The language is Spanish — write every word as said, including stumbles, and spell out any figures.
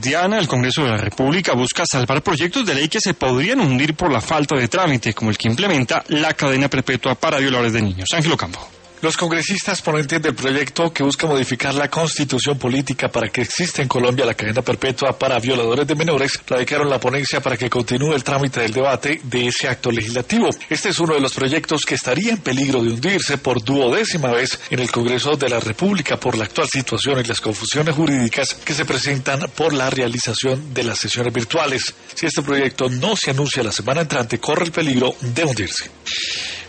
Diana, el Congreso de la República busca salvar proyectos de ley que se podrían hundir por la falta de trámite, como el que implementa la cadena perpetua para violadores de niños. Ángel Ocampo. Los congresistas ponentes del proyecto que busca modificar la constitución política para que exista en Colombia la cadena perpetua para violadores de menores radicaron la ponencia para que continúe el trámite del debate de ese acto legislativo. Este es uno de los proyectos que estaría en peligro de hundirse por duodécima vez en el Congreso de la República por la actual situación y las confusiones jurídicas que se presentan por la realización de las sesiones virtuales. Si este proyecto no se anuncia la semana entrante, corre el peligro de hundirse.